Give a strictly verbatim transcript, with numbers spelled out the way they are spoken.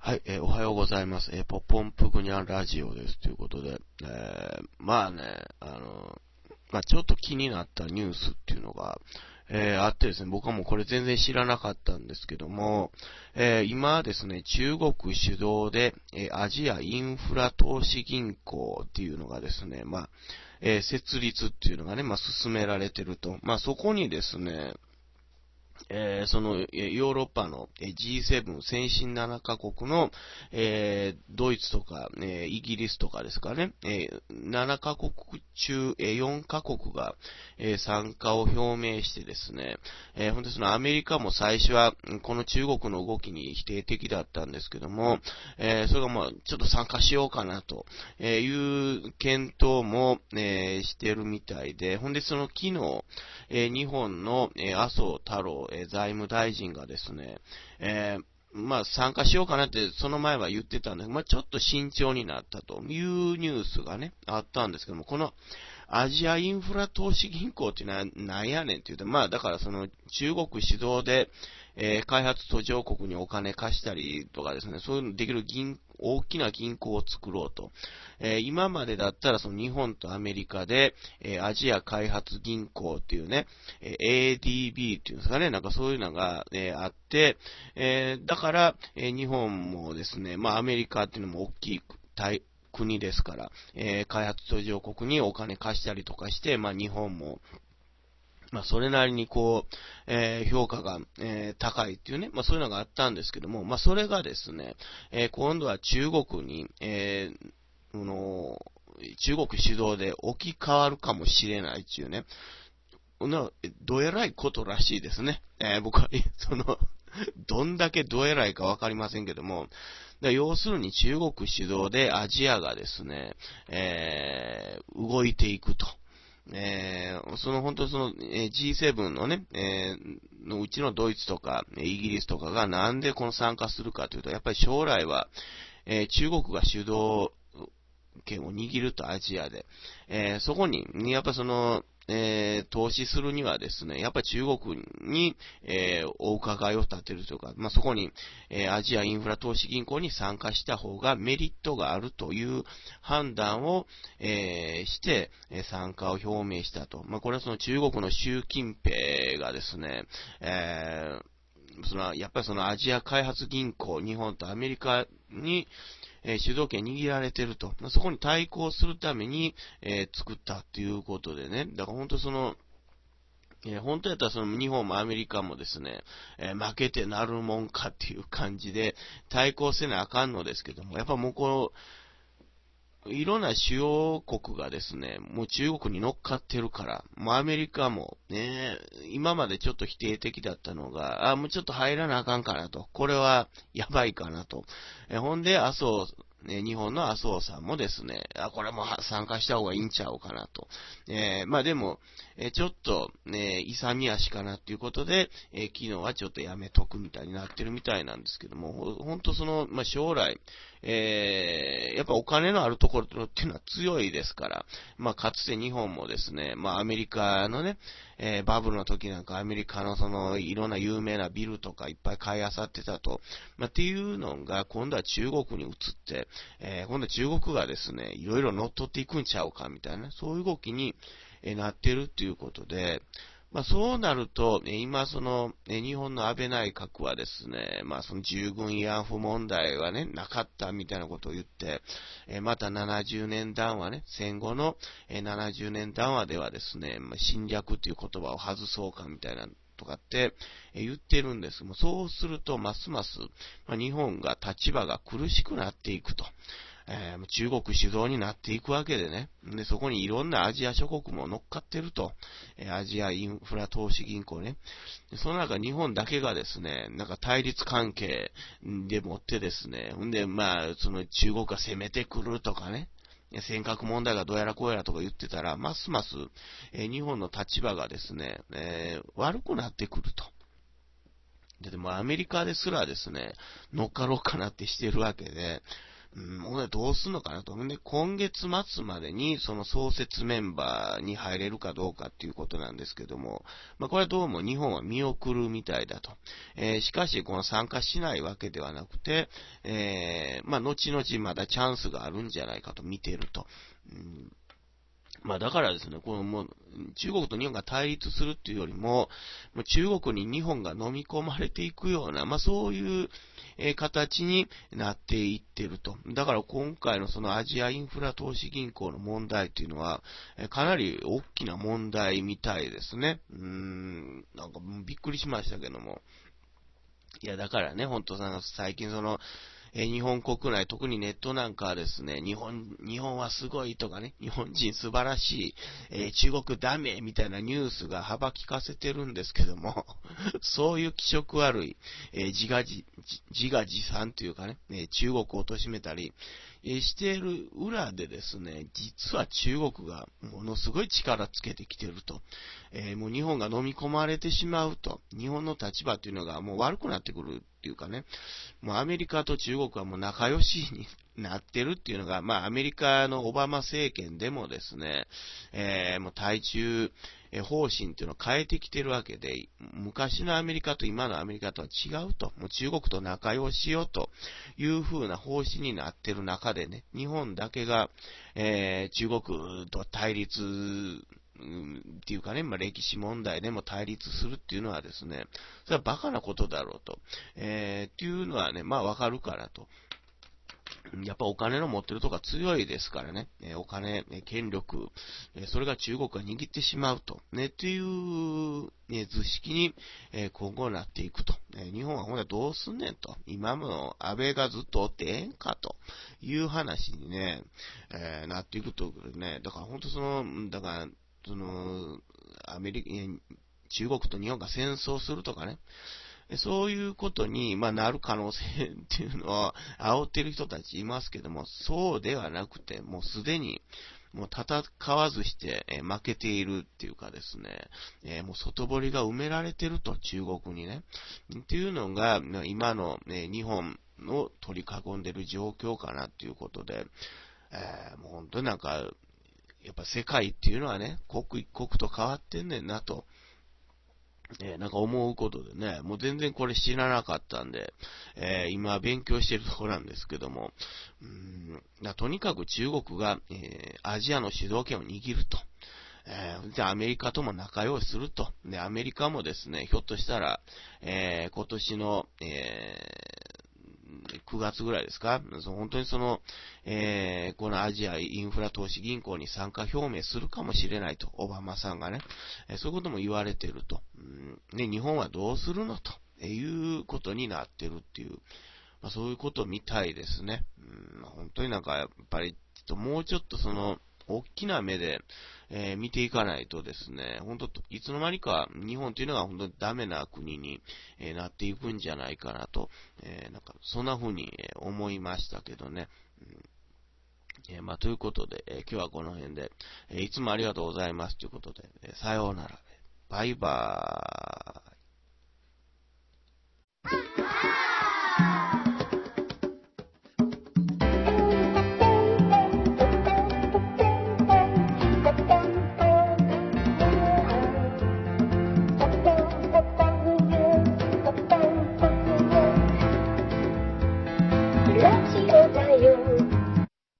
はい、えーおはようございます。えーポッポンプグニャンラジオです。ということで、えーまあね、あの、まあちょっと気になったニュースっていうのが、えーあってですね、僕はもうこれ全然知らなかったんですけども、えー今ですね、中国主導で、えーアジアインフラ投資銀行っていうのがですね、まあ、えー設立っていうのがね、まあ進められてると。まあそこにですね、えーその、えーヨーロッパの ジーセブン 先進ななカ国の、えードイツとか、えーイギリスとかですかね、えーななカ国中、えーよんカ国が、えー参加を表明してですね、えー、本当にそのアメリカも最初はこの中国の動きに否定的だったんですけども、えーそれがまあちょっと参加しようかなという検討も、えーしてるみたいで、ほんでその昨日、えー日本の、えー麻生太郎、えー財務大臣がですね、えーまあ参加しようかなってその前は言ってたんですが、まあちょっと慎重になったというニュースがね、あったんですけども、このアジアインフラ投資銀行っていうのは何やねんって言うと、まあだからその中国主導で、えー開発途上国にお金貸したりとかですね、そういうのできる銀、大きな銀行を作ろうと。えー今までだったらその日本とアメリカで、えーアジア開発銀行っていうね、えー エーディービー っていうんですかね、なんかそういうのが、えーあって、えーだから、えー日本もですね、まあアメリカっていうのも大きい大国ですから、えー開発途上国にお金貸したりとかして、まあ日本も、まあ、それなりにこう、えー評価が、えー高いっていうね、まあ、そういうのがあったんですけども、まあ、それがですね、えー今度は中国に、えーあの中国主導で置き換わるかもしれないっていうね、などえらいことらしいですね。えー僕は、その、どんだけどえらいかわかりませんけども、だ要するに中国主導でアジアがですね、えー動いていくと。えー、その本当その、えー ジーセブン のね、えーのうちのドイツとか、イギリスとかがなんでこの参加するかというと、やっぱり将来は、えー中国が主導権を握るとアジアで、えーそこに、やっぱその、えー投資するにはですね、やっぱり中国に、えーお伺いを立てるというか、まあ、そこに、えーアジアインフラ投資銀行に参加した方がメリットがあるという判断を、えーして、えー参加を表明したと。まあ、これはその中国の習近平がですね、えーそのやっぱりそのアジア開発銀行、日本とアメリカに、えー主導権握られてると。そこに対抗するために、えー作ったっていうことでね。だから本当その、えー本当やったらその日本もアメリカもですね、えー負けてなるもんかっていう感じで対抗せなあかんのですけども、やっぱもうこの、いろんな主要国がですね、もう中国に乗っかってるから、もうアメリカもね、今までちょっと否定的だったのが、あ、もうちょっと入らなあかんかなと。これはやばいかなと。えほんで、麻生、ね、日本の麻生さんもですね、あ、これも参加した方がいいんちゃうかなと。えーまあでも、えちょっとね、勇み足かなっていうことで、えー昨日はちょっとやめとくみたいになってるみたいなんですけども、ほほんとその、まあ将来、えー、やっぱお金のあるところっていうのは強いですから、まあかつて日本もですね、まあアメリカのね、えーバブルの時なんかアメリカのそのいろんな有名なビルとかいっぱい買い漁ってたと、まあっていうのが今度は中国に移って、えー今度は中国がですね、いろいろ乗っ取っていくんちゃうかみたいな、そういう動きにえなってるっていうことで、まあそうなると、今その、日本の安倍内閣はですね、まあその従軍慰安婦問題はね、なかったみたいなことを言って、またななじゅうねん談話ね、戦後のななじゅうねん談話ではですね、侵略っていう言葉を外そうかみたいな、とかって言ってるんです。もうそうすると、ますます、日本が立場が苦しくなっていくと。えー、中国主導になっていくわけでね。で、そこにいろんなアジア諸国も乗っかってると。えー、アジアインフラ投資銀行ね。でその中日本だけがですね、なんか対立関係でもってですね、んで、まあ、その中国が攻めてくるとかね。尖閣問題がどうやらこうやらとか言ってたら、ますます、えー、日本の立場がですね、えー、悪くなってくると。で、でもアメリカですらですね、乗っかろうかなってしてるわけで、 うん、ほんでどうすんのかなと。で、今月末までにその創設メンバーに入れるかどうかっていうことなんですけども、まあこれはどうも日本は見送るみたいだと。えー、しかし、この参加しないわけではなくて、えー、まあ後々まだチャンスがあるんじゃないかと見ていると。うんまあだからですね、このもう、中国と日本が対立するっていうよりも、もう中国に日本が飲み込まれていくような、まあそういう、えー、形になっていってると。だから今回のそのアジアインフラ投資銀行の問題っていうのは、えー、かなり大きな問題みたいですね。うーん、なんかびっくりしましたけども。いやだからね、本当さ、最近その、えー、日本国内、特にネットなんかはですね、日本、日本はすごいとかね、日本人素晴らしい、えー、中国ダメみたいなニュースが幅利かせてるんですけども、そういう気色悪い、えー、自画自、自画自賛というかね、えー、中国を貶めたり、えー、している裏でですね、実は中国がものすごい力つけてきてると。えー、もう日本が飲み込まれてしまうと。日本の立場というのがもう悪くなってくるっていうかね、もうアメリカと中国はもう仲良しになってるっていうのが、まあアメリカのオバマ政権でもですね、えー、もう対中方針っていうのを変えてきてるわけで、昔のアメリカと今のアメリカとは違うと、もう中国と仲良しよという風な方針になってる中でね、日本だけが、えー、中国と対立っていうかね、まあ、歴史問題でも対立するっていうのはですね、それはバカなことだろうと。えー、っていうのはね、まあわかるからと。やっぱお金の持ってるとか強いですからね、えお金、権力、えそれが中国が握ってしまうと、ね、っていう、ね、図式に、え今後なっていくと。え日本はほんとどうすんねんと。今の安倍がずっとおってええんかという話にね、えー、なっていくということでね、だから本当その、だから、その、アメリカ、中国と日本が戦争するとかね、そういうことに、まあ、なる可能性っていうのは、煽ってる人たちいますけども、そうではなくて、もうすでに、もう戦わずして、えー、負けているっていうかですね、えー、もう外堀が埋められてると、中国にね。っていうのが、今の、ね、日本を取り囲んでる状況かなっていうことで、えー、もう本当になんか、やっぱ世界っていうのはね、刻一刻と変わってんねんなと。えー、なんか思うことでね、もう全然これ知らなかったんで、えー、今勉強してるところなんですけども、うーんだとにかく中国が、えー、アジアの主導権を握ると。えー、で、アメリカとも仲良しすると。で、アメリカもですね、ひょっとしたら、えー、今年の、えー、くがつぐらいですか、本当にその、えー、このアジアインフラ投資銀行に参加表明するかもしれないと、オバマさんがね、えー、そういうことも言われてると。うん、ね、日本はどうするのということになってるっていう、まあ、そういうことみたいですね。うん、本当になんかやっぱり、もうちょっとその、大きな目で、えー、見ていかないとですね、本当いつの間にか日本というのが本当にダメな国に、えー、なっていくんじゃないかなと、えー、なんかそんな風に思いましたけどね。うんえー、まあ、ということで、えー、今日はこの辺で、えー、いつもありがとうございますということで、えー、さようなら。バイバーイ。